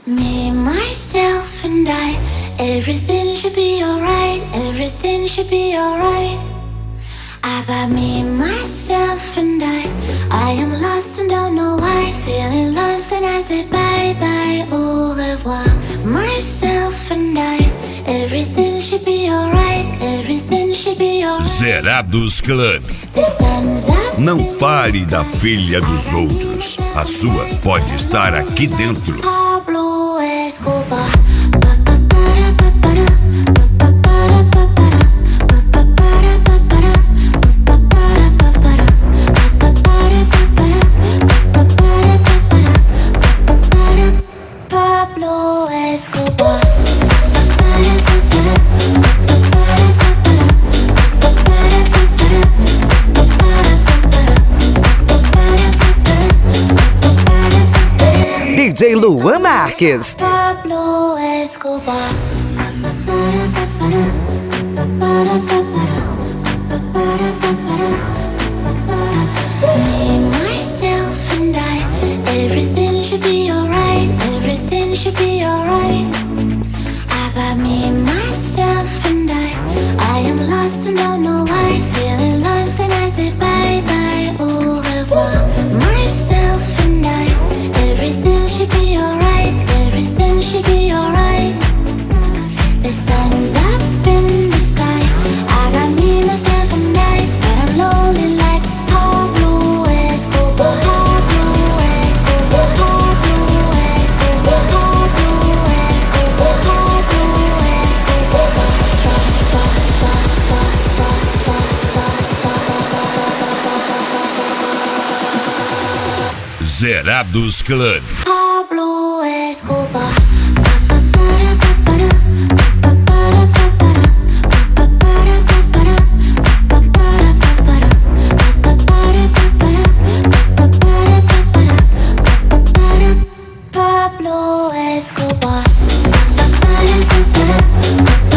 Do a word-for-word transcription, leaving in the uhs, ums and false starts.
Me, myself and I. Everything should be alright. Everything should be alright. I got me, myself and I. I am lost and don't know why. Feeling lost and I say bye bye, au revoir. Myself and I. Everything should be alright. Everything should be alright. Zerados Club. The sun's up. Não fale da filha dos outros. A sua pode estar aqui dentro. Pablo Escobar. Pablo Escobar. D J Luan Marques. Pablo Escobar. Me, myself and I. Everything should be alright. Everything should be alright. I got me, myself and I. I am lost and don't know why. Feeling lost and I say bye bye, au revoir. Myself and I. Everything should be alright. Everything should be alright. The sun's up in the sky. I got me, myself and I. But I'm lonely like Pablo Escobar. Pablo Escobar. Pablo Escobar. Pablo Escobar. Pablo Escobar. Zerados Club. Pablo Escobar. Pablo Escobar.